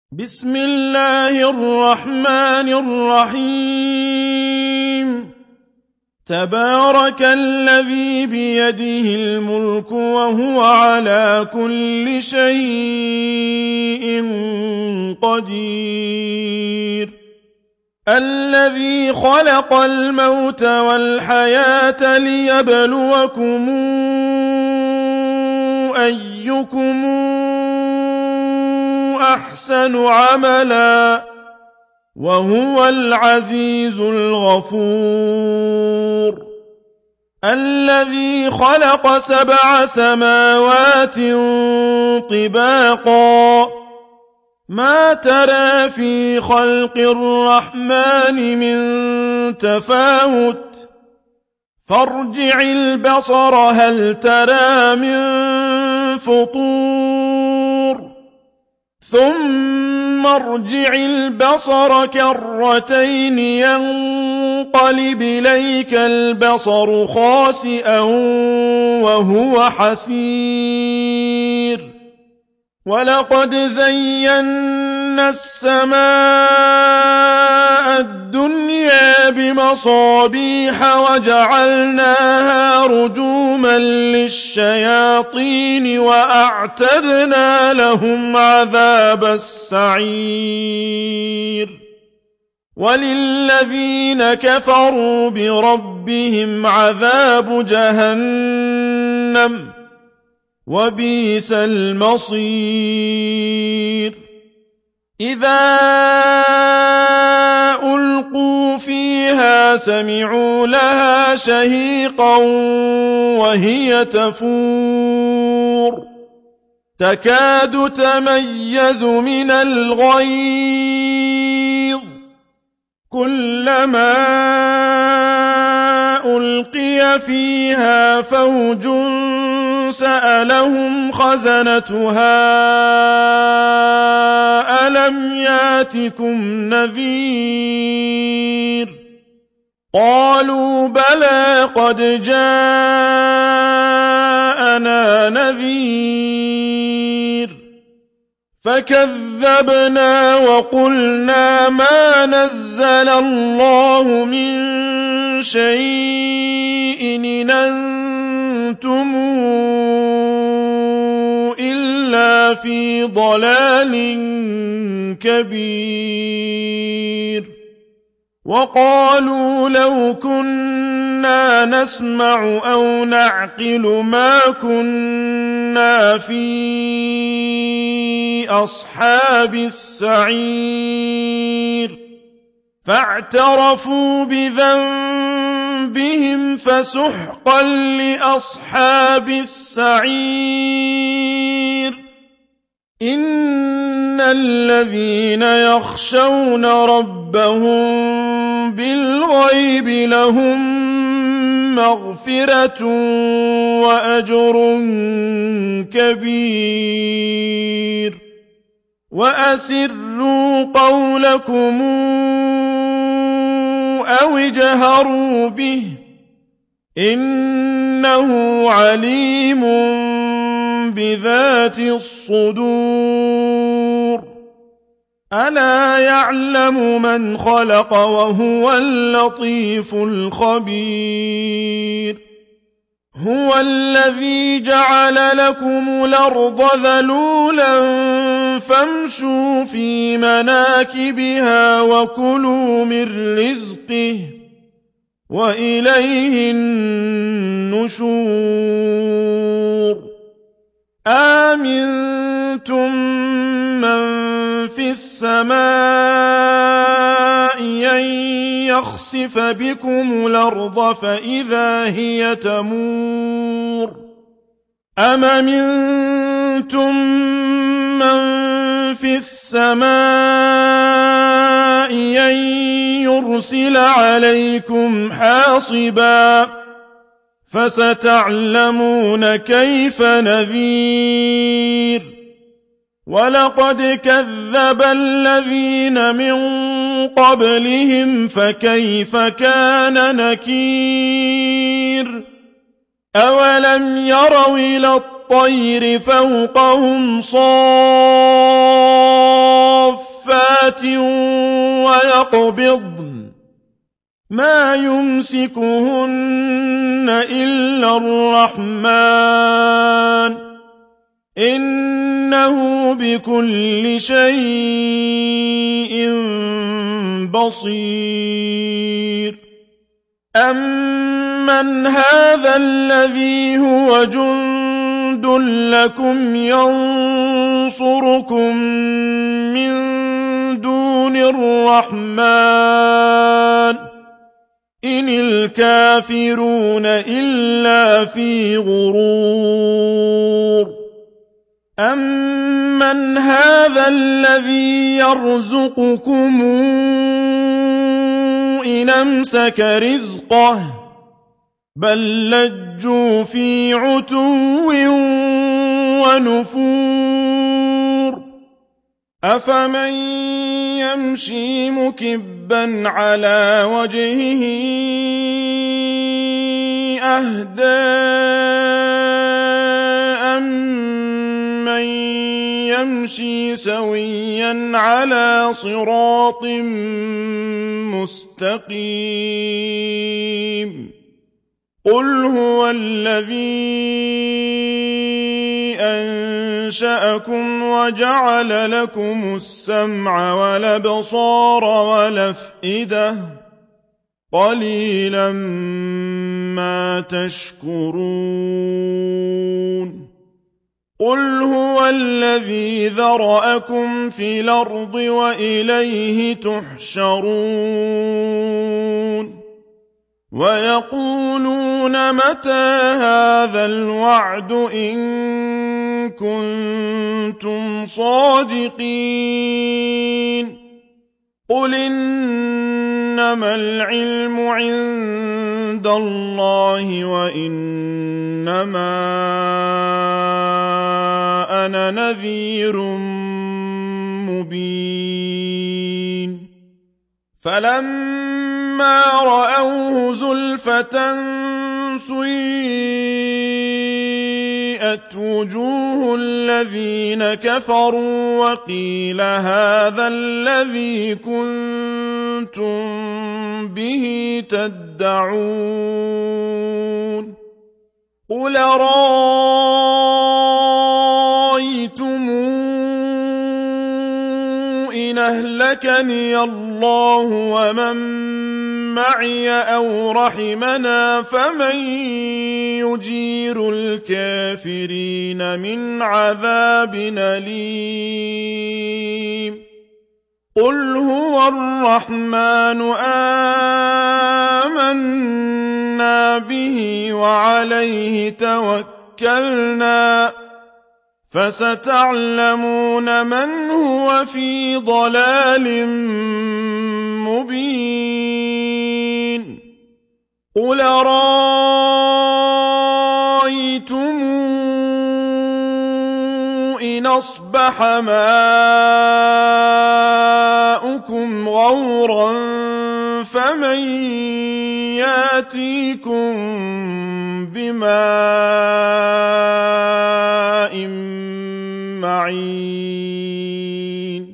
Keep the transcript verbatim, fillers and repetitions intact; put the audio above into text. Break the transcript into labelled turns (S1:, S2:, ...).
S1: بسم الله الرحمن الرحيم. تبارك الذي بيده الملك وهو على كل شيء قدير. الذي خلق الموت والحياة ليبلوكم أيكم أحسن عملا وهو العزيز الغفور. الذي خلق سبع سماوات طباقا ما ترى في خلق الرحمن من تفاوت فارجع البصر هل ترى من فطور ثم ارجع البصر كرتين ينقلب إليك البصر خاسئا وهو حسير. ولقد زينا السماء الدنيا بمصابيح وجعلناها رجوما للشياطين وأعتدنا لهم عذاب السعير. وللذين كفروا بربهم عذاب جهنم وبئس المصير. إذا ألقوا فيها سمعوا لها شهيقا وهي تفور تكاد تميز من الغيظ كلما ألقي فيها فوج سألهم خزنتها ألم ياتكم نذير قالوا بلى قد جاءنا نذير فكذبنا وقلنا ما نزل الله من شيء إن أنتم إلا في ضلال كبير. وقالوا لو كنا نسمع أو نعقل ما كنا في أصحاب السعير فاعترفوا بذنبهم فسحقا لأصحاب السعير. إن الذين يخشون ربهم بالغيب لهم مغفرة وأجر كبير. وأسروا قولكم أو اجهروا به إنه عليم بذات الصدور. ألا يعلم من خلق وهو اللطيف الخبير. هو الذي جعل لكم الأرض ذلولا فامشوا في مناكبها وكلوا من رزقه وإليه النشور. آمنتم من في السماء أن يخسف بكم الأرض فإذا هي تمور أم أمنتم من في السماء أن يرسل عليكم حاصبا فستعلمون كيف نذير. ولقد كذب الذين من قبلهم فكيف كان نكير. أولم يروا إلى الطير فوقهم صافات سنبلات ويقبضن ما يمسكهن إلا الرحمن إنه بكل شيء بصير أمن هذا الذي هو جند لكم ينصركم من دون الرحمن إن الكافرون إلا في غرور أمن هذا الذي يرزقكم إن أمسك رزقه بل لجوا في عتو ونفور أفمن يمشي مكبا على وجهه أهدى أمن يمشي سويا على صراط مستقيم قل هو الذي أنشأكم وجعل لكم السمع والأبصار والأفئدة قليلا ما تشكرون قل هو الذي ذرأكم في الأرض وإليه تحشرون ويقولون متى هذا الوعد إن كنتم صادقين قل إنما العلم عند الله وإنما أنا نذير مبين فلما رأوه زلفة سيئت وجوه الذين كفروا وقيل هذا الذي كنتم به تدعون قل رأيتم إن أهلكني الله ومن معي أو رحمنا فمن يجير الكافرين من عذاب أليم قل هو الرحمن آمنا به وعليه توكلنا فستعلمون من هو في ضلال مبين قل رأيتم إن أصبح ماؤكم غورا فمن ياتيكم بماء معين